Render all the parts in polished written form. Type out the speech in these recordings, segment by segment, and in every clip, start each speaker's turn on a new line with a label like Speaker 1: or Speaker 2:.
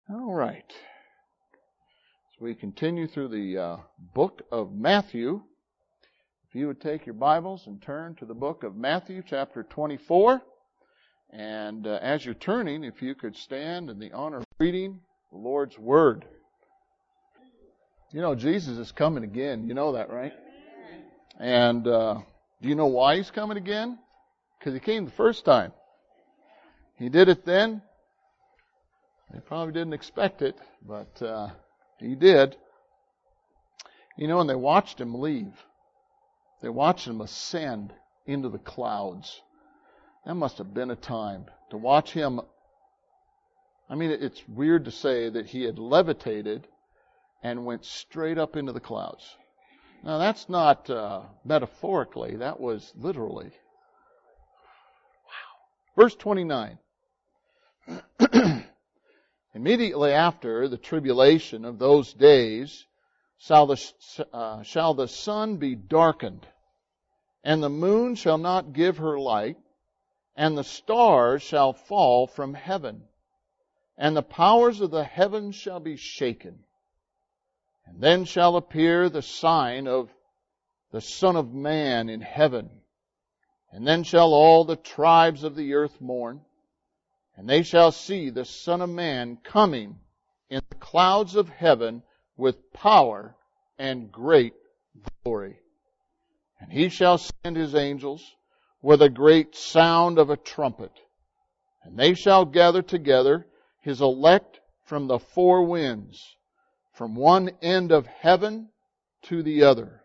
Speaker 1: All right. So we continue through the book of Matthew. If you would take your Bibles and turn to the book of Matthew, chapter 24. And as you're turning, if you could stand in the honor of reading the Lord's Word. You know, Jesus is coming again. You know that, right? And do you know why He's coming again? Because He came the first time. He did it then. They probably didn't expect it, but He did. You know, and they watched Him leave. They watched Him ascend into the clouds. That must have been a time to watch Him. I mean, it's weird to say that He had levitated and went straight up into the clouds. Now, that's not metaphorically. That was literally. Wow. Verse 29. Immediately after the tribulation of those days shall the sun be darkened, and the moon shall not give her light, and the stars shall fall from heaven, and the powers of the heavens shall be shaken. And then shall appear the sign of the Son of Man in heaven. And then shall all the tribes of the earth mourn, and they shall see the Son of Man coming in the clouds of heaven with power and great glory. And He shall send His angels with a great sound of a trumpet. And they shall gather together His elect from the four winds, from one end of heaven to the other.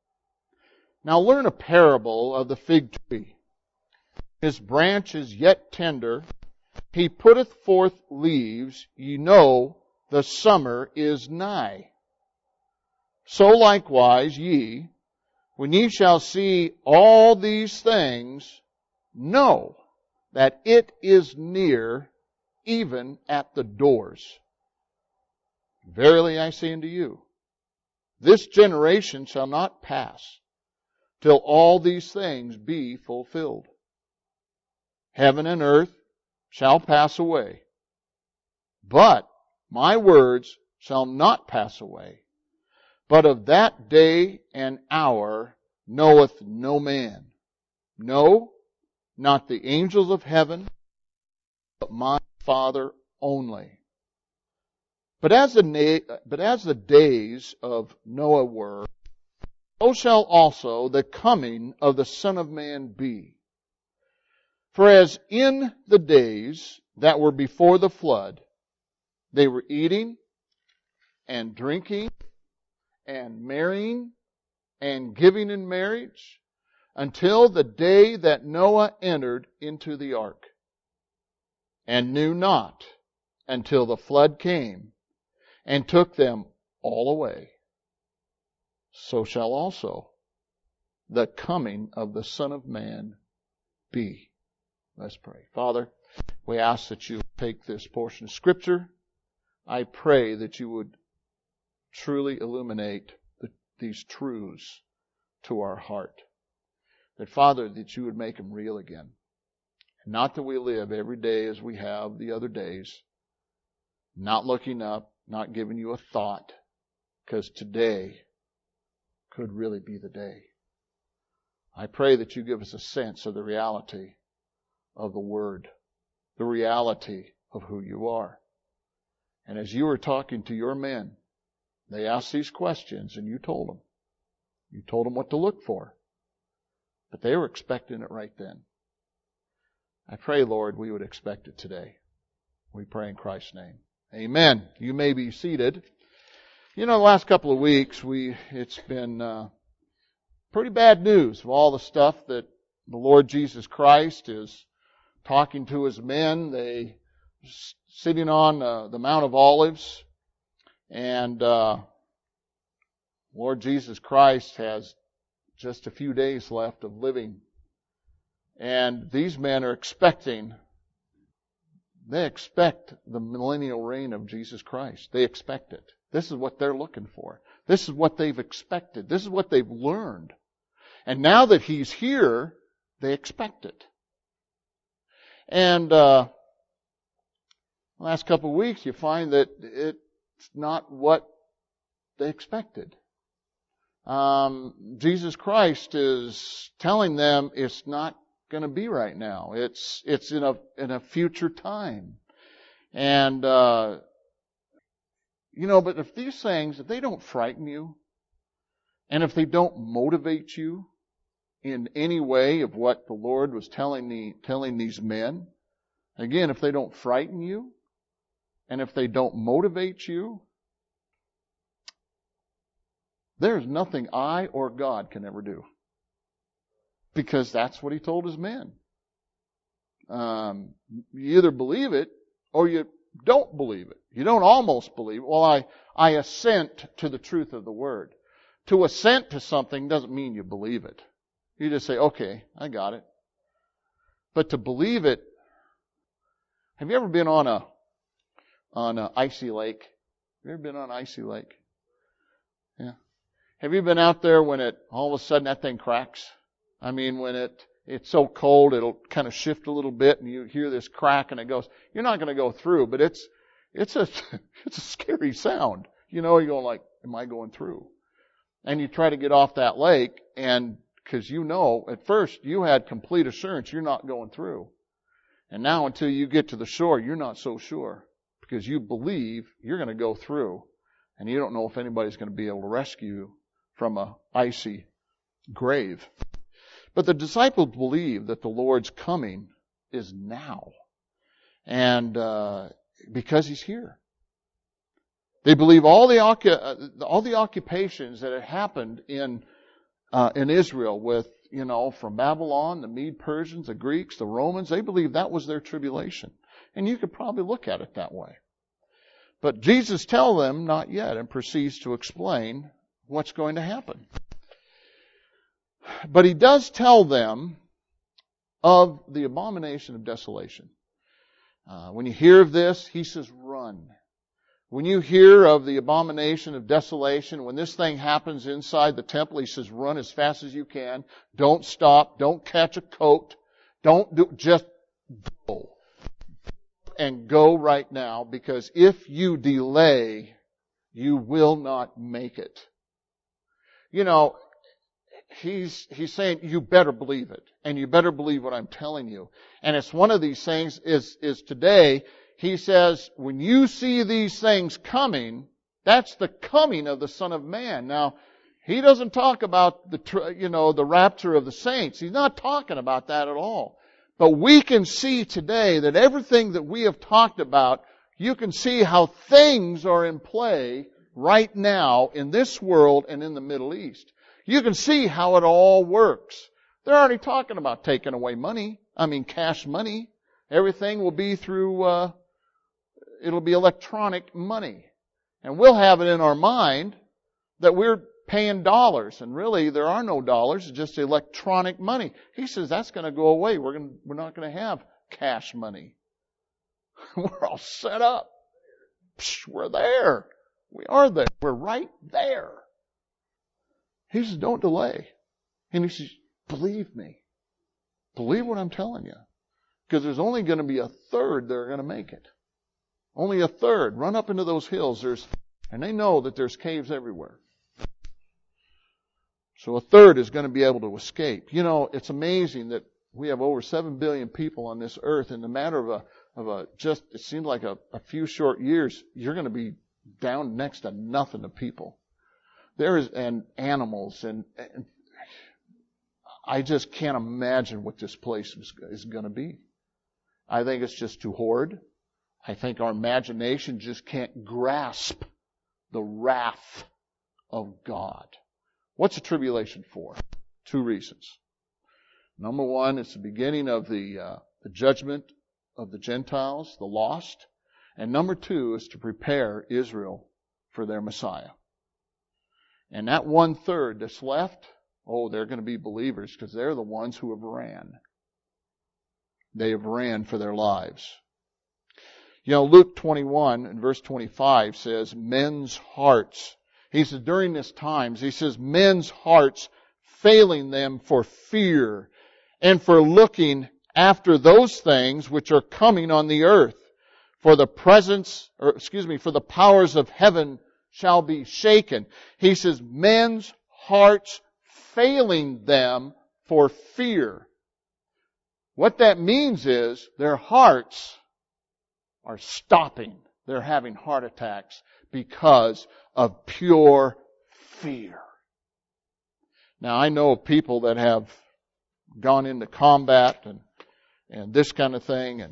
Speaker 1: Now learn a parable of the fig tree. His branch is yet tender. He putteth forth leaves. Ye know the summer is nigh. So likewise ye, when ye shall see all these things, know that it is near, even at the doors. Verily I say unto you, this generation shall not pass till all these things be fulfilled. Heaven and earth shall pass away, but my words shall not pass away. But of that day and hour knoweth no man. No, not the angels of heaven, but my Father only. But as the days of Noah were, so shall also the coming of the Son of Man be. For as in the days that were before the flood, they were eating and drinking and marrying and giving in marriage until the day that Noah entered into the ark, and knew not until the flood came and took them all away. So shall also the coming of the Son of Man be. Let's pray. Father, we ask that you take this portion of Scripture. I pray that you would truly illuminate these truths to our heart. That, Father, that you would make them real again. And not that we live every day as we have the other days, not looking up, not giving you a thought, because today could really be the day. I pray that you give us a sense of the reality of the Word, the reality of who you are. And as you were talking to your men, they asked these questions and you told them. You told them what to look for. But they were expecting it right then. I pray, Lord, we would expect it today. We pray in Christ's name. Amen. You may be seated. You know, the last couple of weeks, it's been pretty bad news of all the stuff that the Lord Jesus Christ is talking to His men. They sitting on the Mount of Olives, and Lord Jesus Christ has just a few days left of living. And these men are they expect the millennial reign of Jesus Christ. They expect it. This is what they're looking for. This is what they've expected. This is what they've learned. And now that He's here, they expect it. And The last couple of weeks, you find that it's not what they expected. Jesus Christ is telling them it's not going to be right now. It's in a future time. And, but if these things, if they don't frighten you, and if they don't motivate you in any way of what the Lord was telling these men, again, if they don't frighten you, and if they don't motivate you, there's nothing I or God can ever do. Because that's what He told His men. You either believe it or you don't believe it. You don't almost believe it. Well, I assent to the truth of the Word. To assent to something doesn't mean you believe it. You just say, okay, I got it. But to believe it, have you ever been on a icy lake? Have you ever been on an icy lake? Yeah. Have you been out there when all of a sudden that thing cracks? I mean, when it's so cold, it'll kind of shift a little bit and you hear this crack and it goes, you're not going to go through, but it's a scary sound. You're going like, am I going through? And you try to get off that lake and because at first you had complete assurance you're not going through. And now until you get to the shore, you're not so sure because you believe you're going to go through and you don't know if anybody's going to be able to rescue you from a icy grave. But the disciples believe that the Lord's coming is now. And because He's here. They believe all the occupations that had happened in Israel with, from Babylon, the Mede Persians, the Greeks, the Romans, they believe that was their tribulation. And you could probably look at it that way. But Jesus tells them not yet and proceeds to explain what's going to happen. But He does tell them of the abomination of desolation. When you hear of this, He says, run. When you hear of the abomination of desolation, when this thing happens inside the temple, He says, run as fast as you can. Don't stop. Don't catch a coat. Just go. And go right now, because if you delay, you will not make it. He's saying you better believe it. And you better believe what I'm telling you. And it's one of these things is today, He says, when you see these things coming, that's the coming of the Son of Man. Now, He doesn't talk about the rapture of the saints. He's not talking about that at all. But we can see today that everything that we have talked about, you can see how things are in play right now in this world and in the Middle East. You can see how it all works. They're already talking about taking away cash money. Everything will be through, it'll be electronic money. And we'll have it in our mind that we're paying dollars. And really, there are no dollars. It's just electronic money. He says that's going to go away. We're not going to have cash money. We're all set up. We're there. We are there. We're right there. He says, don't delay. And He says, believe me. Believe what I'm telling you. Because there's only going to be a third that are going to make it. Only a third. Run up into those hills. And they know that there's caves everywhere. So a third is going to be able to escape. It's amazing that we have over 7 billion people on this earth. In the matter of it seems like a few short years, you're going to be down next to nothing of people. And animals and I just can't imagine what this place is going to be. I think it's just too horrid. I think our imagination just can't grasp the wrath of God. What's the tribulation for? 2 reasons. Number 1, it's the beginning of the judgment of the Gentiles, the lost. And number 2 is to prepare Israel for their Messiah. And that 1/3 that's left, they're going to be believers because they're the ones who have ran. They have ran for their lives. Luke 21 and verse 25 says, men's hearts. He says, during this times, he says, men's hearts failing them for fear and for looking after those things which are coming on the earth. for the powers of heaven shall be shaken. He says, men's hearts failing them for fear. What that means is their hearts are stopping. They're having heart attacks because of pure fear. Now, I know of people that have gone into combat and this kind of thing,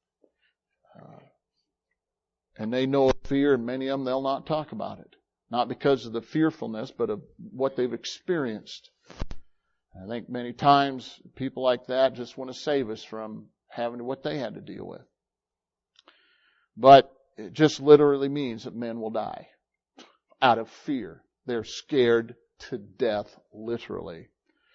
Speaker 1: and they know of fear, and many of them, they'll not talk about it. Not because of the fearfulness, but of what they've experienced. I think many times people like that just want to save us from having what they had to deal with. But it just literally means that men will die out of fear. They're scared to death, literally.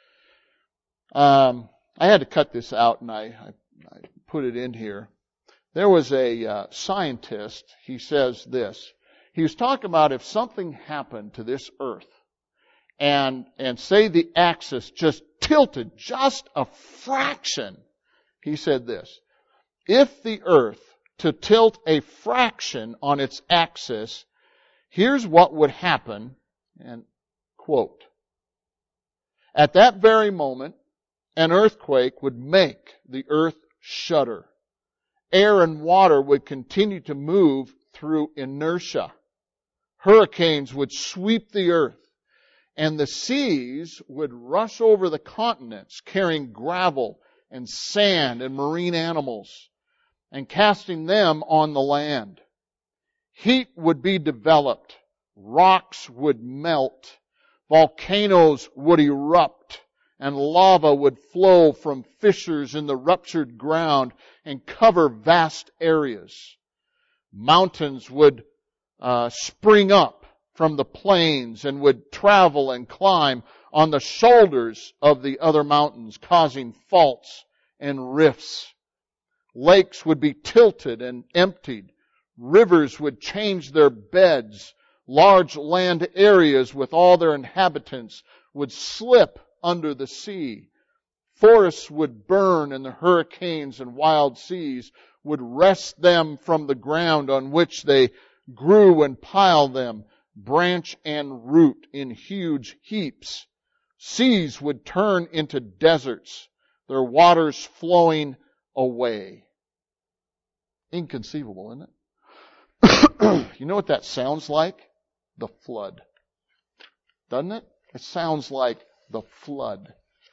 Speaker 1: I had to cut this out, and I put it in here. There was a scientist, he says this. He was talking about if something happened to this earth, and say the axis just tilted just a fraction. He said this: if the earth to tilt a fraction on its axis, here's what would happen, and quote, at that very moment, an earthquake would make the earth shudder. Air and water would continue to move through inertia. Hurricanes would sweep the earth, and the seas would rush over the continents, carrying gravel and sand and marine animals, and casting them on the land. Heat would be developed. Rocks would melt. Volcanoes would erupt, and lava would flow from fissures in the ruptured ground and cover vast areas. Mountains would spring up from the plains and would travel and climb on the shoulders of the other mountains, causing faults and rifts. Lakes would be tilted and emptied. Rivers would change their beds. Large land areas with all their inhabitants would slip under the sea. Forests would burn, and the hurricanes and wild seas would wrest them from the ground on which they grew and pile them, branch and root, in huge heaps. Seas would turn into deserts, their waters flowing away. Inconceivable, isn't it? You know what that sounds like? The flood. Doesn't it? It sounds like the flood.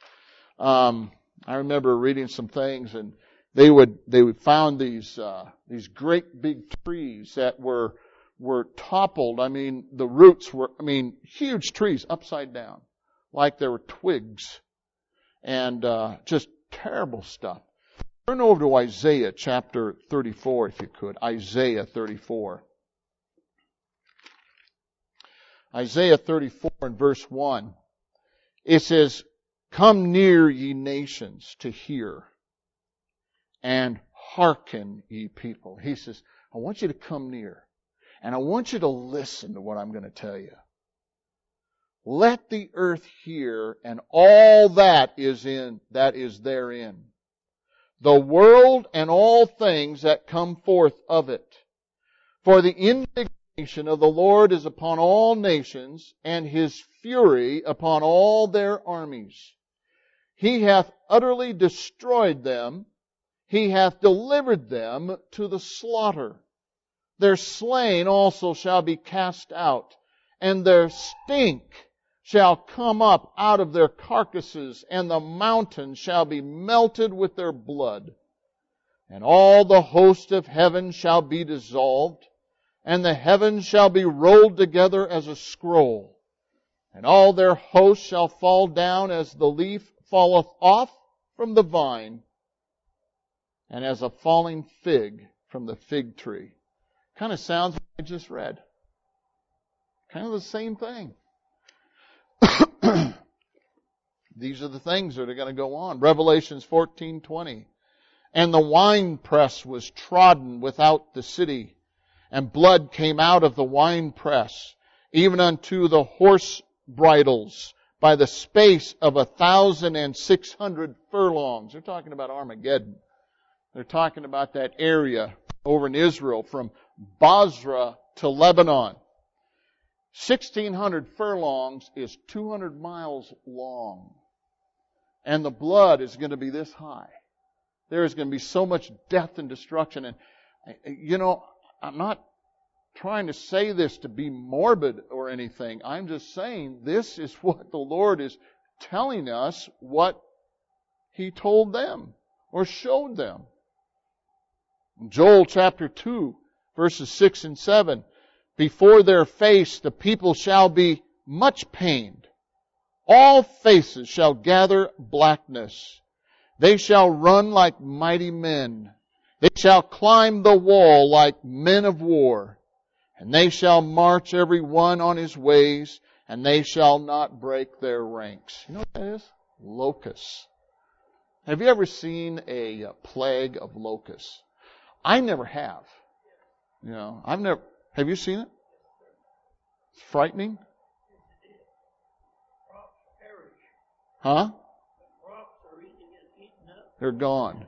Speaker 1: I remember reading some things, and they would found these great big trees that were toppled. I mean, the roots were, huge trees upside down, like there were twigs, and just terrible stuff. Turn over to Isaiah chapter 34, if you could. Isaiah 34. Isaiah 34 and verse 1. It says, come near, ye nations, to hear, and hearken, ye people. He says, I want you to come near, and I want you to listen to what I'm going to tell you. Let the earth hear, and all that is therein. The world and all things that come forth of it. For the indignation of the Lord is upon all nations, and His fury upon all their armies. He hath utterly destroyed them. He hath delivered them to the slaughter. Their slain also shall be cast out, and their stink shall come up out of their carcasses, and the mountains shall be melted with their blood. And all the host of heaven shall be dissolved, and the heavens shall be rolled together as a scroll. And all their hosts shall fall down as the leaf falleth off from the vine, and as a falling fig from the fig tree. Kind of sounds like I just read. Kind of the same thing. These are the things that are going to go on. Revelations 14:20. And the winepress was trodden without the city, and blood came out of the winepress, even unto the horse bridles, by the space of 1,600 furlongs. They're talking about Armageddon. They're talking about that area over in Israel from Basra to Lebanon. 1,600 furlongs is 200 miles long. And the blood is going to be this high. There is going to be so much death and destruction. And, I'm not trying to say this to be morbid or anything. I'm just saying this is what the Lord is telling us, what He told them or showed them. In Joel chapter 2, verses 6 and 7, before their face the people shall be much pained. All faces shall gather blackness. They shall run like mighty men. They shall climb the wall like men of war. And they shall march every one on his ways, and they shall not break their ranks. You know what that is? Locusts. Have you ever seen a plague of locusts? I never have. Have you seen it? It's frightening. Huh? They're gone.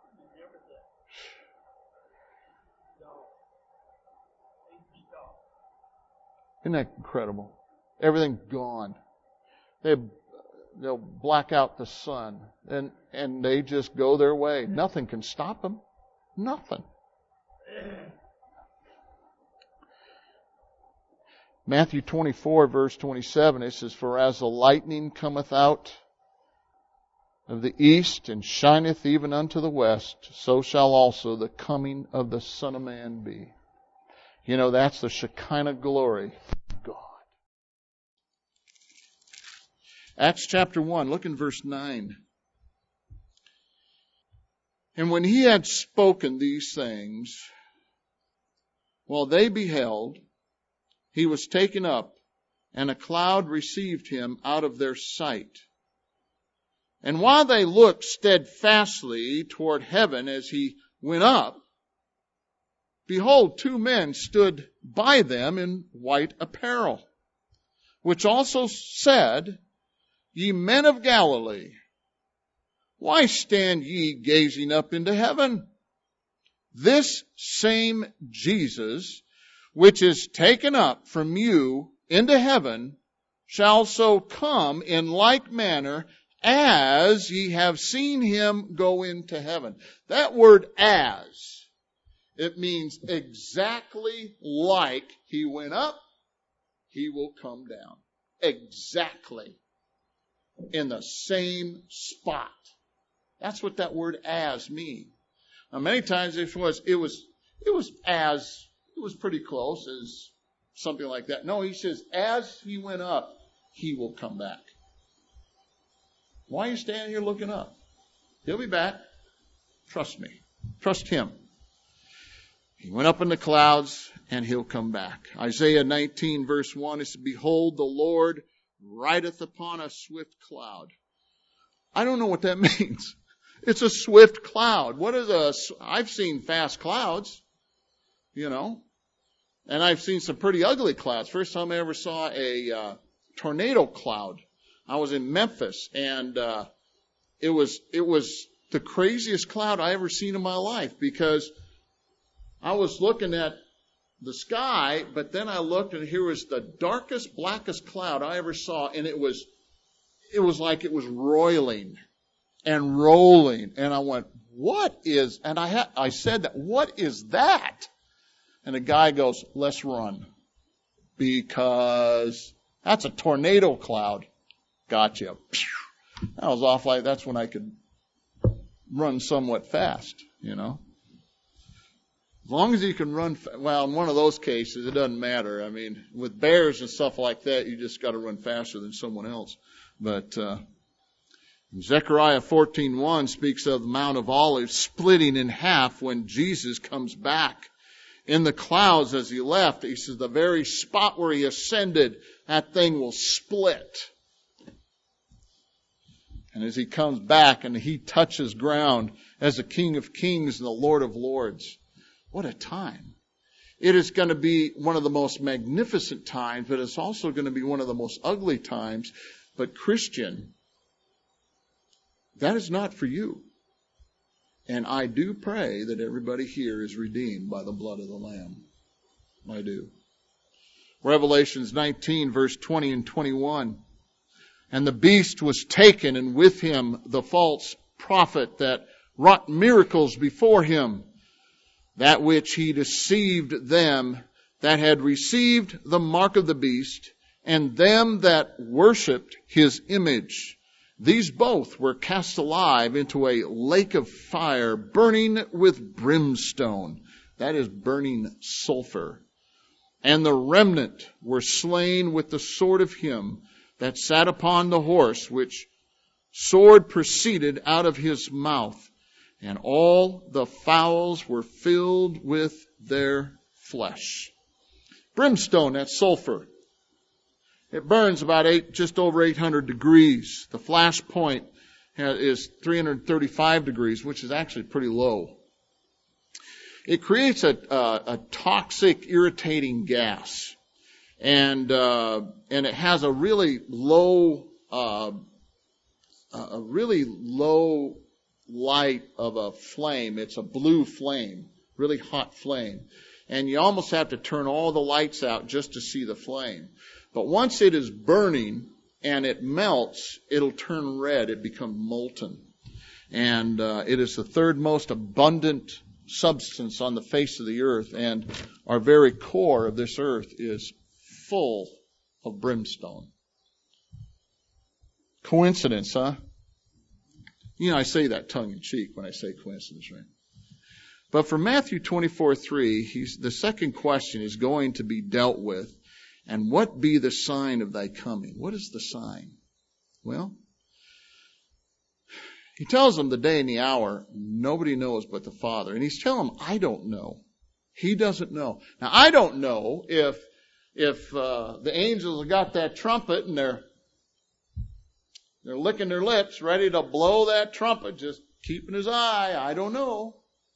Speaker 1: Isn't that incredible? Everything's gone. They'll black out the sun, and they just go their way. Nothing can stop them. Nothing. Matthew 24, verse 27, it says, For as the lightning cometh out of the east and shineth even unto the west, so shall also the coming of the Son of Man be. That's the Shekinah glory of God. Acts chapter 1, look in verse 9. And when he had spoken these things, while they beheld, he was taken up, and a cloud received him out of their sight. And while they looked steadfastly toward heaven as he went up, behold, 2 men stood by them in white apparel, which also said, Ye men of Galilee, why stand ye gazing up into heaven? This same Jesus, which is taken up from you into heaven, shall so come in like manner as ye have seen him go into heaven. That word as, it means exactly like he went up, he will come down. Exactly. In the same spot. That's what that word as means. Now many times it was pretty close as something like that. No, he says, as he went up, he will come back. Why are you standing here looking up? He'll be back. Trust me. Trust him. He went up in the clouds and he'll come back. Isaiah 19 verse 1 is, Behold, the Lord rideth upon a swift cloud. I don't know what that means. It's a swift cloud. I've seen fast clouds, and I've seen some pretty ugly clouds. First time I ever saw a tornado cloud, I was in Memphis, and it was the craziest cloud I ever seen in my life, because I was looking at the sky, but then I looked and here was the darkest, blackest cloud I ever saw, and it was like it was roiling and rolling, and I went, what is, and I said that, what is that? And the guy goes, let's run, because that's a tornado cloud. Gotcha. I was off like, that's when I could run somewhat fast, As long as you can run, in one of those cases, it doesn't matter. I mean, with bears and stuff like that, you just got to run faster than someone else. But Zechariah 14:1 speaks of the Mount of Olives splitting in half when Jesus comes back in the clouds as he left. He says the very spot where he ascended, that thing will split. And as he comes back and he touches ground as the King of Kings and the Lord of Lords, what a time. It is going to be one of the most magnificent times, but it's also going to be one of the most ugly times. But Christian, that is not for you. And I do pray that everybody here is redeemed by the blood of the Lamb. I do. Revelations 19, verse 20 and 21. And the beast was taken, and with him the false prophet that wrought miracles before him, that which he deceived them that had received the mark of the beast, and them that worshipped his image. These both were cast alive into a lake of fire, burning with brimstone. That is burning sulfur. And the remnant were slain with the sword of him that sat upon the horse, which sword proceeded out of his mouth. And all the fowls were filled with their flesh. Brimstone, that's sulfur. It burns about just over 800 degrees. The flash point is 335 degrees, which is actually pretty low. It creates a toxic, irritating gas, and it has a really low light of a flame. It's a blue flame, really hot flame, and you almost have to turn all the lights out just to see the flame. But once it is burning and it melts, it'll turn red. It becomes molten. And it is the third most abundant substance on the face of the earth. And our very core of this earth is full of brimstone. Coincidence, huh? You know, I say that tongue in cheek when I say coincidence, right? But for Matthew 24:3, the second question is going to be dealt with. And what be the sign of thy coming? What is the sign? Well, he tells them the day and the hour, nobody knows but the Father. And he's telling them, I don't know. He doesn't know. Now, I don't know if the angels have got that trumpet and they're licking their lips, ready to blow that trumpet, just keeping his eye. I don't know.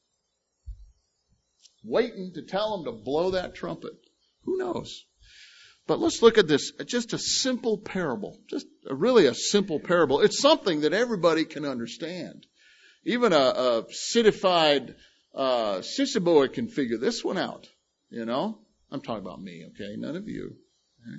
Speaker 1: Waiting to tell them to blow that trumpet. Who knows? But let's look at this, just a simple parable, just really a simple parable. It's something that everybody can understand. Even a citified sissy boy can figure this one out, you know. I'm talking about me, okay, none of you. Right?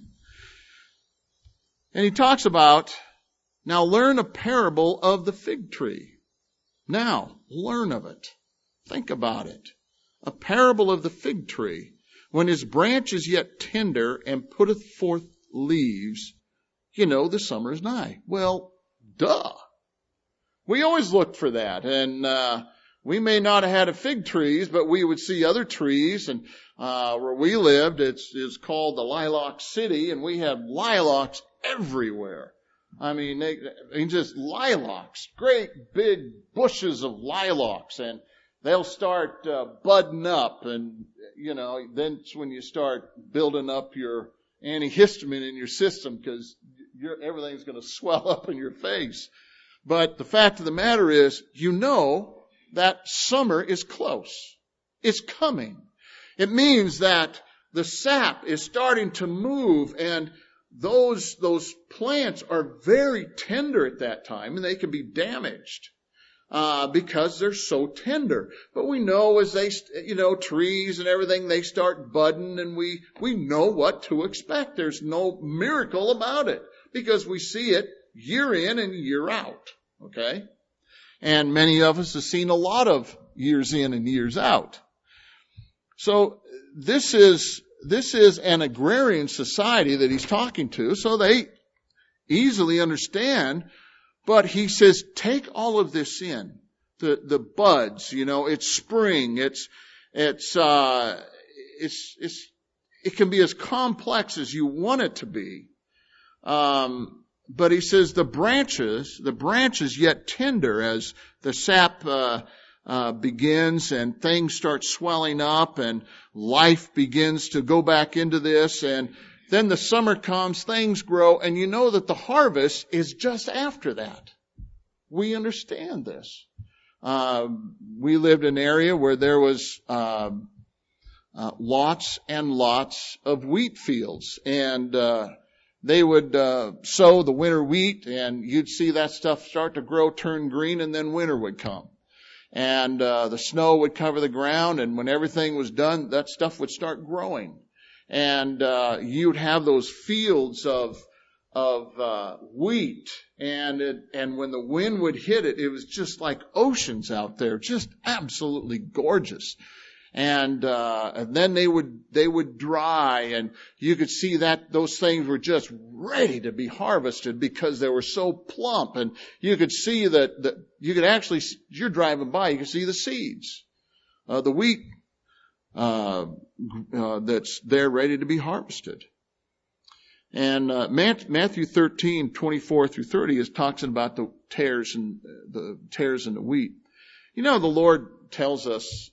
Speaker 1: And he talks about, now learn a parable of the fig tree. Now, learn of it. Think about it. A parable of the fig tree. When his branch is yet tender and putteth forth leaves, you know the summer is nigh. Well, duh. We always looked for that. And we may not have had fig trees, but we would see other trees. And where we lived, it's called the Lilac City, and we have lilacs everywhere. I mean, just lilacs, great big bushes of lilacs, and they'll start budding up, and you know, then it's when you start building up your antihistamine in your system because everything's going to swell up in your face. But the fact of the matter is, you know that summer is close. It's coming. It means that the sap is starting to move, and those plants are very tender at that time, and they can be damaged. Because they're so tender. But we know as they, trees and everything, they start budding, and we know what to expect. There's no miracle about it because we see it year in and year out. Okay? And many of us have seen a lot of years in and years out. So this is an agrarian society that he's talking to, so they easily understand. But he says, take all of this in. The buds, it's spring. It can be as complex as you want it to be. But he says the branches yet tender as the sap, begins and things start swelling up and life begins to go back into this, and then the summer comes, things grow, and you know that the harvest is just after that. We understand this. We lived in an area where there was lots and lots of wheat fields, and they would sow the winter wheat, and you'd see that stuff start to grow, turn green, and then winter would come. And the snow would cover the ground, and when everything was done, that stuff would start growing. And you would have those fields of wheat, and when the wind would hit it, it was just like oceans out there, just absolutely gorgeous. And then they would dry, and you could see that those things were just ready to be harvested because they were so plump. And you could see that you could actually, you're driving by, you could see the seeds, the wheat that's there ready to be harvested. And Matthew 13:24 through 30 is talking about the tares in the wheat. You know, the Lord tells us,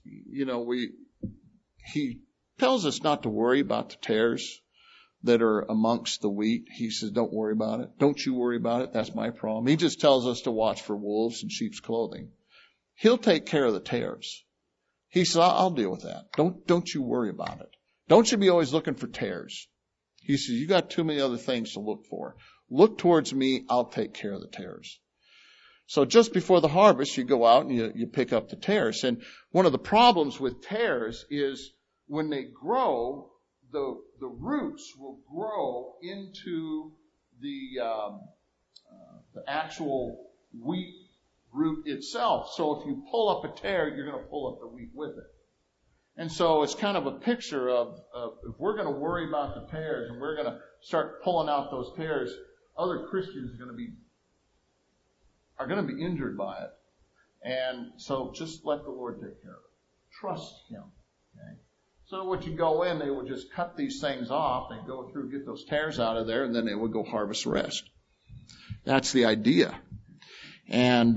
Speaker 1: He tells us not to worry about the tares that are amongst the wheat. He says, don't worry about it. Don't you worry about it. That's my problem. He just tells us to watch for wolves in sheep's clothing. He'll take care of the tares. He says, I'll deal with that. Don't you worry about it. Don't you be always looking for tares. He says, you got too many other things to look for. Look towards me. I'll take care of the tares. So just before the harvest, you go out and you pick up the tares. And one of the problems with tares is when they grow, the roots will grow into the actual wheat root itself. So if you pull up a tare, you're going to pull up the wheat with it. And so it's kind of a picture of if we're going to worry about the tares and we're going to start pulling out those tares, other Christians are going to be injured by it. And so just let the Lord take care of it. Trust Him. Okay? So when you go in, they would just cut these things off. They'd go through, get those tares out of there, and then they would go harvest the rest. That's the idea. And,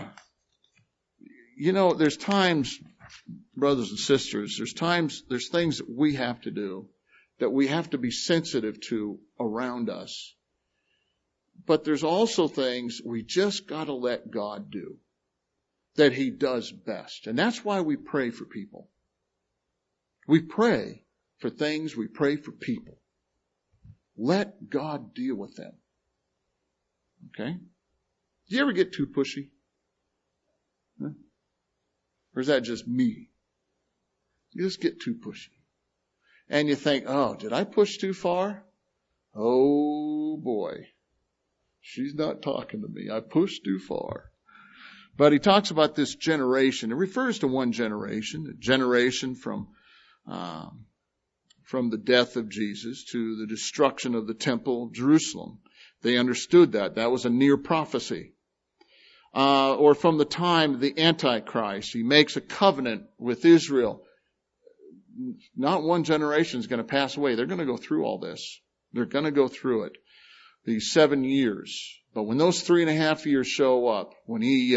Speaker 1: there's times, brothers and sisters, there's things that we have to do, that we have to be sensitive to around us. But there's also things we just got to let God do, that He does best. And that's why we pray for people. We pray for things, we pray for people. Let God deal with them. Okay? Do you ever get too pushy? Huh? Or is that just me? You just get too pushy. And you think, oh, did I push too far? Oh boy. She's not talking to me. I pushed too far. But he talks about this generation. It refers to one generation, a generation from the death of Jesus to the destruction of the temple of Jerusalem. They understood that. That was a near prophecy. Or from the time of the Antichrist. He makes a covenant with Israel. Not one generation is going to pass away. They're going to go through all this. They're going to go through it. These 7 years. But when those 3.5 years show up, when he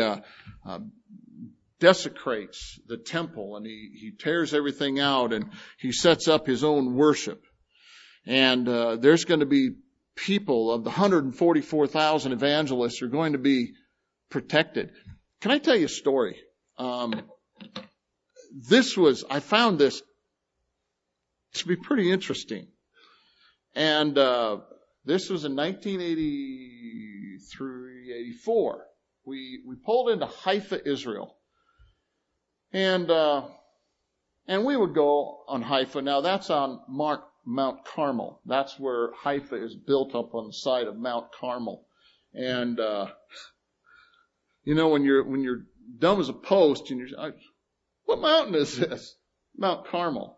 Speaker 1: desecrates the temple and he tears everything out and he sets up his own worship, and there's going to be people of the 144,000 evangelists are going to be protected. Can I tell you a story? I found this to be pretty interesting. And this was in 1983, 84. We pulled into Haifa, Israel. And we would go on Haifa. Now that's on Mount Carmel. That's where Haifa is built up on the side of Mount Carmel. And, when you're dumb as a post and you're, what mountain is this? Mount Carmel.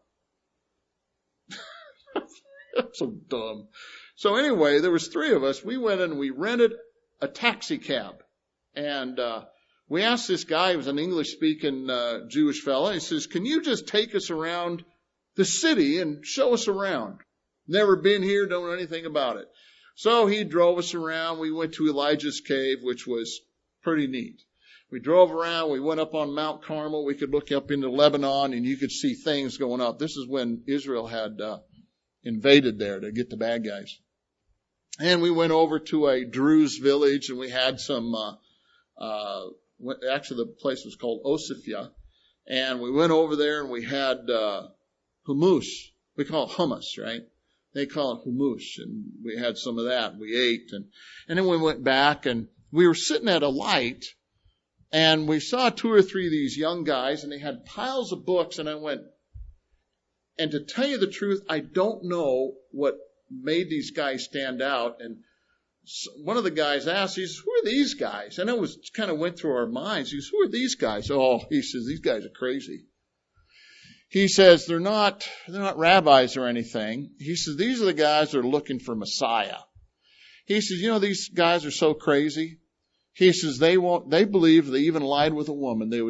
Speaker 1: That's so dumb. So anyway, there was 3 of us. We went in and we rented a taxi cab. And, we asked this guy, he was an English-speaking Jewish fellow. He says, can you just take us around the city and show us around? Never been here, don't know anything about it. So he drove us around. We went to Elijah's cave, which was pretty neat. We drove around. We went up on Mount Carmel. We could look up into Lebanon, and you could see things going up. This is when Israel had invaded there to get the bad guys. And we went over to a Druze village, and we had some actually the place was called Osifia, and we went over there and we had hummus. We call it hummus, right? They call it hummus, and we had some of that. We ate, and then we went back, and we were sitting at a light, And we saw 2 or 3 of these young guys, and they had piles of books, and I went, and to tell you the truth, I don't know what made these guys stand out. And one of the guys asked, he says, who are these guys? And it was kind of went through our minds. He says, who are these guys? Oh, he says, these guys are crazy. He says, they're not rabbis or anything. He says, these are the guys that are looking for Messiah. He says, these guys are so crazy. He says, they believe they even lied with a woman. They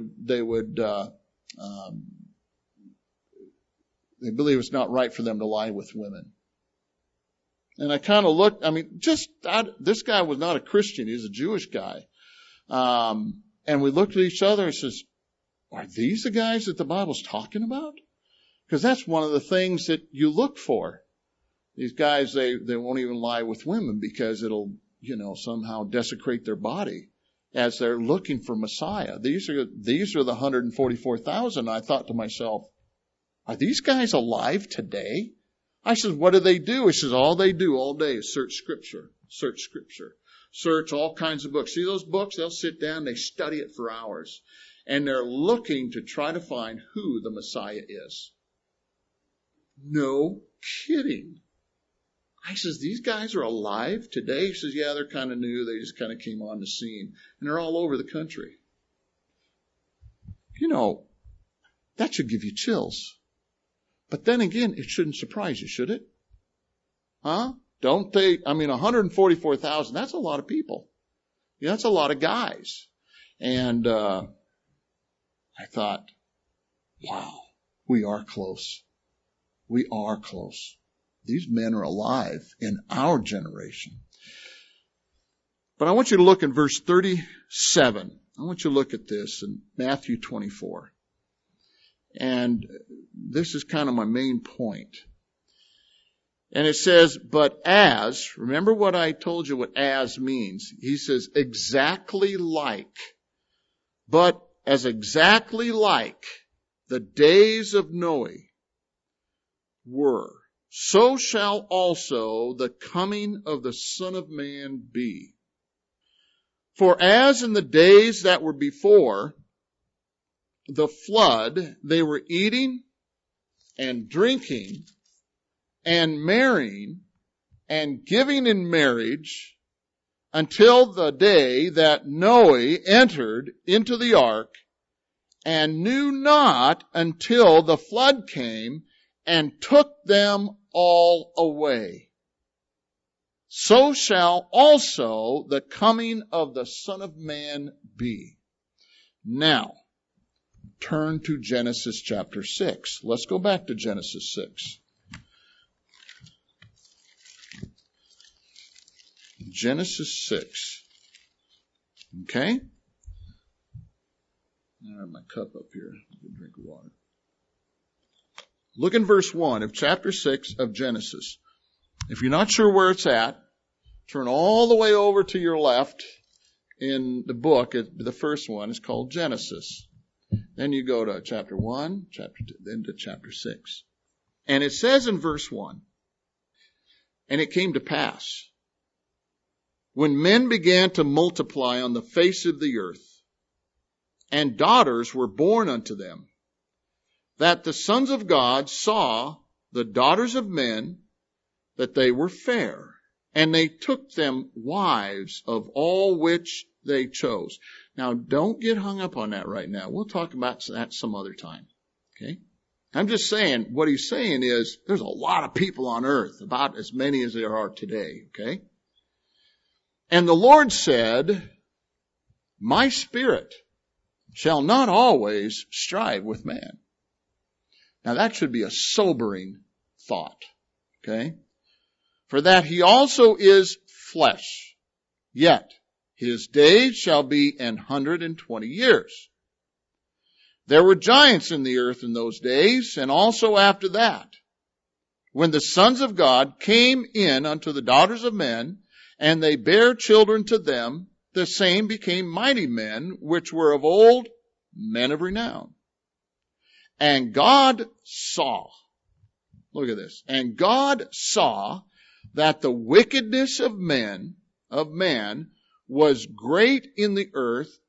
Speaker 1: believe it's not right for them to lie with women. And I kind of looked, this guy was not a Christian. He was a Jewish guy. And we looked at each other and says, are these the guys that the Bible's talking about? Because that's one of the things that you look for. These guys, they won't even lie with women because it'll, somehow desecrate their body as they're looking for Messiah. These are the 144,000. I thought to myself, are these guys alive today? I said, what do they do? He says, all they do all day is search Scripture, search all kinds of books. See those books? They'll sit down, they study it for hours. And they're looking to try to find who the Messiah is. No kidding. I says, these guys are alive today? He says, yeah, they're kind of new. They just kind of came on the scene. And they're all over the country. That should give you chills. But then again, it shouldn't surprise you, should it? Huh? 144,000, that's a lot of people. Yeah, that's a lot of guys. And I thought, wow, we are close. We are close. These men are alive in our generation. But I want you to look in verse 37. I want you to look at this in Matthew 24. And this is kind of my main point. And it says, but as, remember what I told you what as means. He says, exactly like, but as exactly like the days of Noah were, so shall also the coming of the Son of Man be. For as in the days that were before the flood, they were eating and drinking and marrying and giving in marriage until the day that Noah entered into the ark, and knew not until the flood came and took them all away. So shall also the coming of the Son of Man be. Now, turn to Genesis chapter 6. Let's go back to Genesis 6. Genesis 6. Okay? I have my cup up here. I can drink water. Look in verse 1 of chapter 6 of Genesis. If you're not sure where it's at, turn all the way over to your left in the book. The first one is called Genesis. Then you go to chapter 1, chapter 2, then to chapter 6. And it says in verse 1, and it came to pass, when men began to multiply on the face of the earth, and daughters were born unto them, that the sons of God saw the daughters of men, that they were fair, and they took them wives of all which they chose. Now, don't get hung up on that right now. We'll talk about that some other time. Okay? I'm just saying, what he's saying is, there's a lot of people on earth, about as many as there are today. Okay? And the Lord said, my spirit shall not always strive with man. Now that should be a sobering thought. Okay? For that he also is flesh, yet his days shall be 120 years. There were giants in the earth in those days, and also after that, when the sons of God came in unto the daughters of men, and they bare children to them, the same became mighty men, which were of old, men of renown. And God saw, look at this, and God saw that the wickedness of man was great in the earth,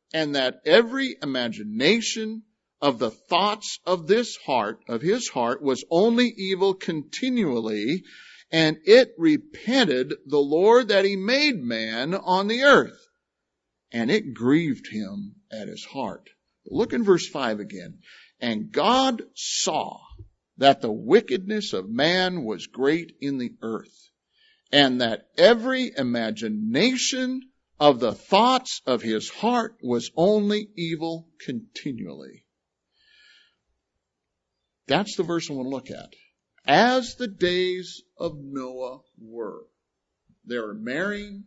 Speaker 1: and that every imagination of the thoughts of his heart, was only evil continually, and it repented the Lord that he made man on the earth, and it grieved him at his heart. Look in verse 5 again. And God saw that the wickedness of man was great in the earth, and that every imagination of the thoughts of his heart was only evil continually. That's the verse I want to look at. As the days of Noah were. They were marrying,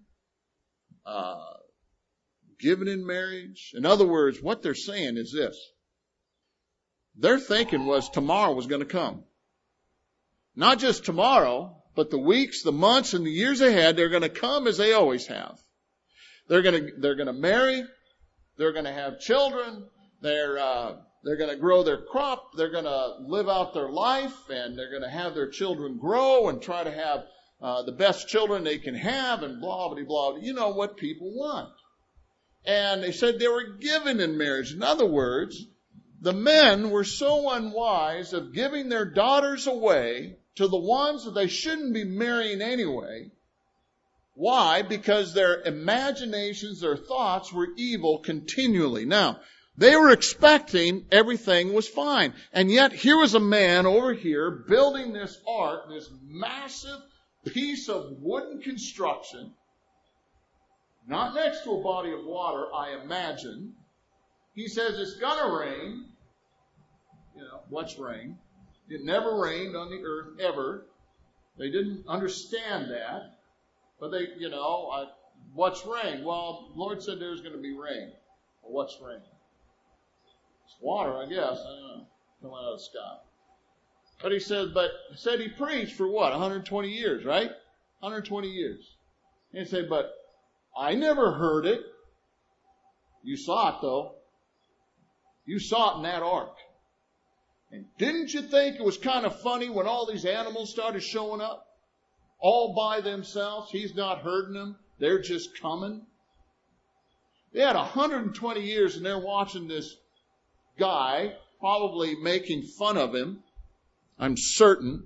Speaker 1: given in marriage. In other words, what they're saying is this. Their thinking was tomorrow was going to come. Not just tomorrow, but the weeks, the months, and the years ahead, they're going to come as they always have. They're going to marry. They're going to have children. They're going to grow their crop. They're going to live out their life, and they're going to have their children grow and try to have the best children they can have, and blah, blah, blah. You know what people want. And they said they were given in marriage. In other words, the men were so unwise of giving their daughters away to the ones that they shouldn't be marrying anyway. Why? Because their imaginations, their thoughts were evil continually. Now, they were expecting everything was fine. And yet, here was a man over here building this ark, this massive piece of wooden construction, not next to a body of water, I imagine. He says it's gonna rain. You know, what's rain? It never rained on the earth, ever. They didn't understand that. But they, what's rain? Well, the Lord said there's going to be rain. Well, what's rain? It's water, I guess. I don't know. Coming out of the sky. But he said he preached for what? 120 years, right? 120 years. And he said, but I never heard it. You saw it, though. You saw it in that ark. And didn't you think it was kind of funny when all these animals started showing up? All by themselves. He's not herding them. They're just coming. They had 120 years and they're watching this guy, probably making fun of him. I'm certain.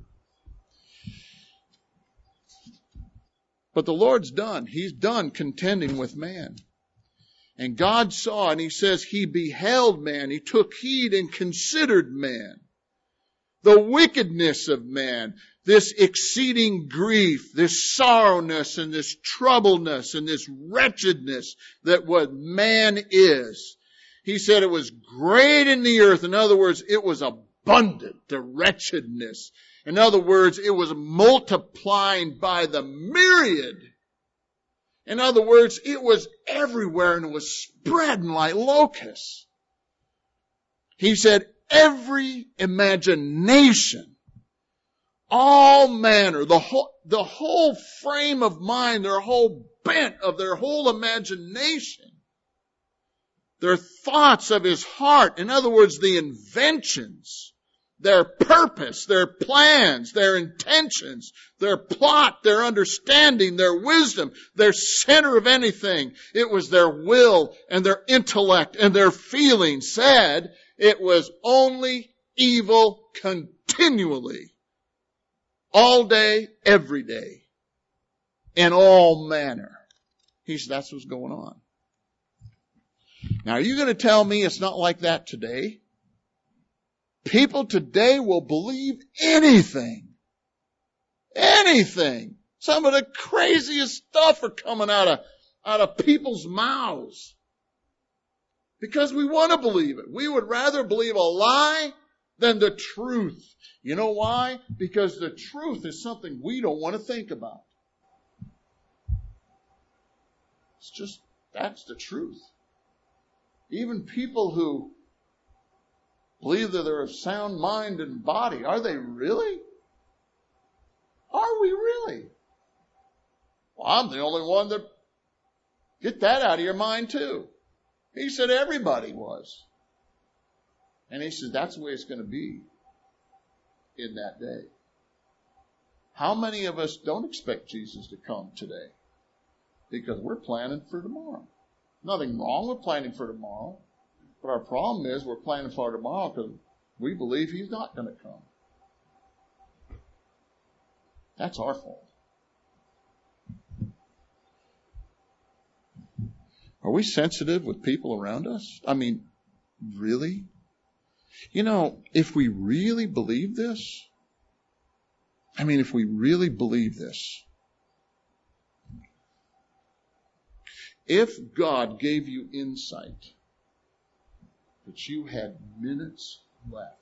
Speaker 1: But the Lord's done. He's done contending with man. And God saw, and he says, he beheld man. He took heed and considered man. The wickedness of man. This exceeding grief, this sorrowness, and this troubledness, and this wretchedness that what man is. He said it was great in the earth. In other words, it was abundant, the wretchedness. In other words, it was multiplying by the myriad. In other words, it was everywhere and it was spreading like locusts. He said every imagination, all manner, the whole frame of mind, their whole bent of their whole imagination, their thoughts of his heart, in other words, the inventions, their purpose, their plans, their intentions, their plot, their understanding, their wisdom, their center of anything. It was their will and their intellect and their feelings said it was only evil continually. All day, every day. In all manner. He said, that's what's going on. Now, are you going to tell me it's not like that today? People today will believe anything. Anything. Some of the craziest stuff are coming out of people's mouths. Because we want to believe it. We would rather believe a lie than the truth. You know why? Because the truth is something we don't want to think about. It's just, that's the truth. Even people who believe that they're of sound mind and body, are they really? Are we really? Well, I'm the only one that, get that out of your mind too. He said everybody was. And he said that's the way it's going to be in that day. How many of us don't expect Jesus to come today? Because we're planning for tomorrow. Nothing wrong with planning for tomorrow. But our problem is we're planning for tomorrow because we believe He's not going to come. That's our fault. Are we sensitive with people around us? I mean, really? You know, if we really believe this, if God gave you insight that you had minutes left,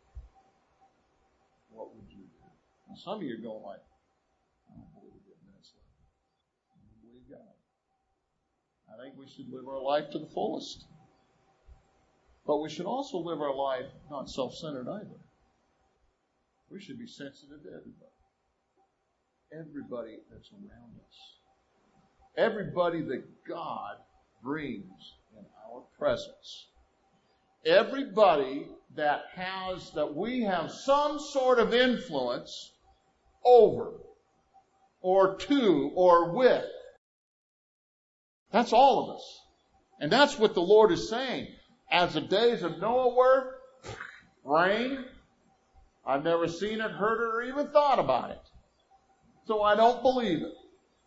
Speaker 1: what would you do? Now, some of you are going like, I don't believe we have minutes left. I don't believe God. I think we should live our life to the fullest. But we should also live our life not self-centered either. We should be sensitive to everybody. Everybody that's around us. Everybody that God brings in our presence. Everybody that we have some sort of influence over, or to, or with. That's all of us. And that's what the Lord is saying. As the days of Noah were, rain, I've never seen it, heard it, or even thought about it. So I don't believe it.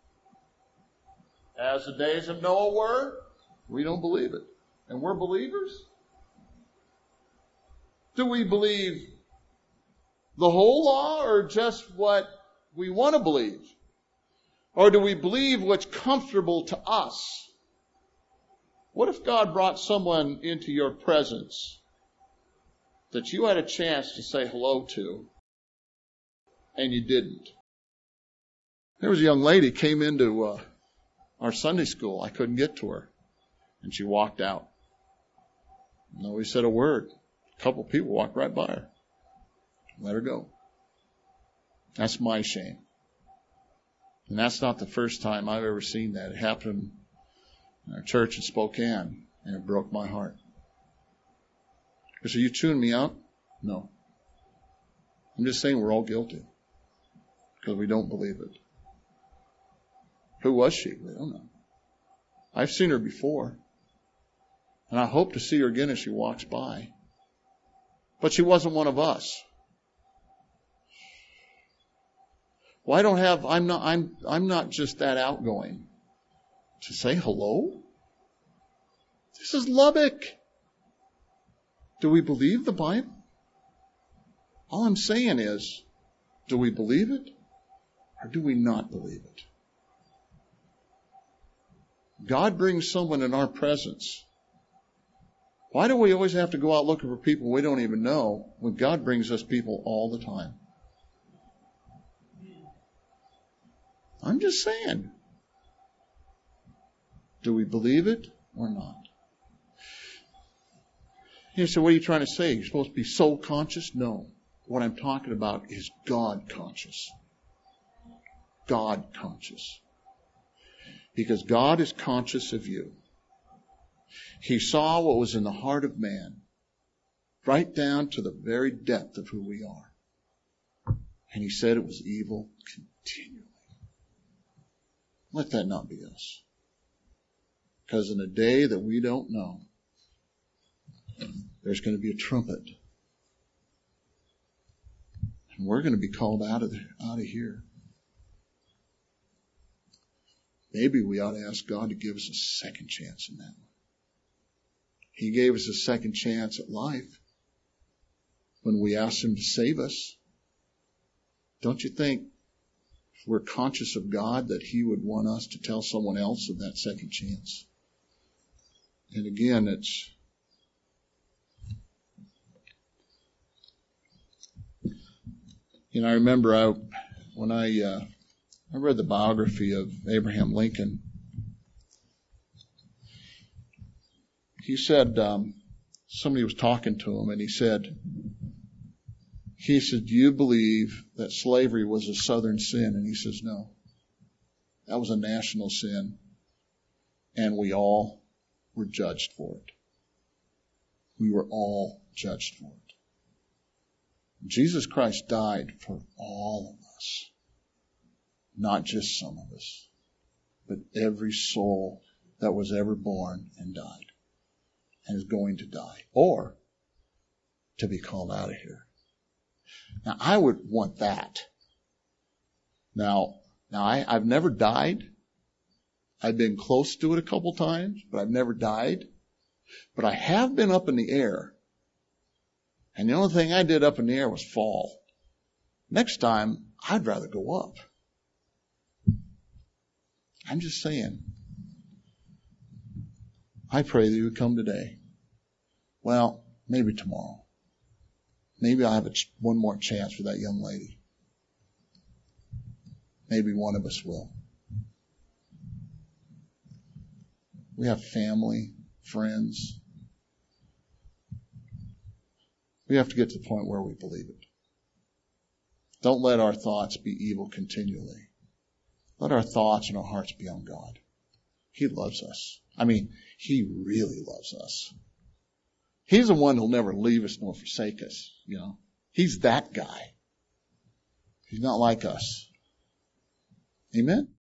Speaker 1: As the days of Noah were, we don't believe it. And we're believers? Do we believe the whole law or just what we want to believe? Or do we believe what's comfortable to us? What if God brought someone into your presence that you had a chance to say hello to and you didn't? There was a young lady came into our Sunday school. I couldn't get to her. And she walked out. Nobody said a word. A couple people walked right by her. Let her go. That's my shame. And that's not the first time I've ever seen that. It happened in our church in Spokane, and it broke my heart. Because, are you chewing me out? No. I'm just saying we're all guilty. Because we don't believe it. Who was she? We don't know. I've seen her before. And I hope to see her again as she walks by. But she wasn't one of us. Well, I'm not just that outgoing to say hello. This is Lubbock. Do we believe the Bible? All I'm saying is, do we believe it or do we not believe it? God brings someone in our presence. Why do we always have to go out looking for people we don't even know when God brings us people all the time? I'm just saying. Do we believe it or not? You say, what are you trying to say? You're supposed to be soul conscious? No. What I'm talking about is God conscious. God conscious. Because God is conscious of you. He saw what was in the heart of man, right down to the very depth of who we are. And He said it was evil continually. Let that not be us. Because in a day that we don't know, there's going to be a trumpet. And we're going to be called out of here. Maybe we ought to ask God to give us a second chance in that one. He gave us a second chance at life when we asked Him to save us. Don't you think, if we're conscious of God, that He would want us to tell someone else of that second chance? And again, I remember when I read the biography of Abraham Lincoln. He said, somebody was talking to him, and he said, do you believe that slavery was a Southern sin? And he says, no. That was a national sin. And we all were judged for it. We were all judged for it. Jesus Christ died for all of us. Not just some of us, but every soul that was ever born and died and is going to die, or to be called out of here. Now, I would want that. Now I've never died. I've been close to it a couple times, but I've never died. But I have been up in the air. And the only thing I did up in the air was fall. Next time, I'd rather go up. I'm just saying. I pray that you would come today. Well, maybe tomorrow. Maybe I'll have one more chance for that young lady. Maybe one of us will. We have family, friends. We have to get to the point where we believe it. Don't let our thoughts be evil continually. Let our thoughts and our hearts be on God. He loves us. I mean, He really loves us. He's the one who'll never leave us nor forsake us, you know. He's that guy. He's not like us. Amen?